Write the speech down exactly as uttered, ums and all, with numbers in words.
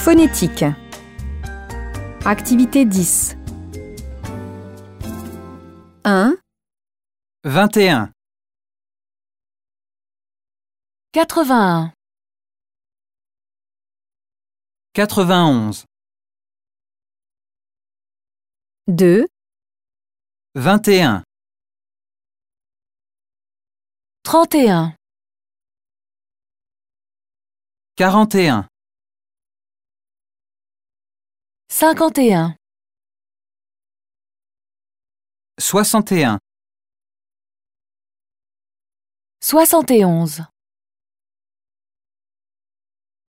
Phonétique. Activité dix. un, vingt et un, quatre-vingt-un, quatre-vingt-onze, deux, vingt et un, trente et un, quarante et un, cinquante et un, soixante et un, soixante et onze.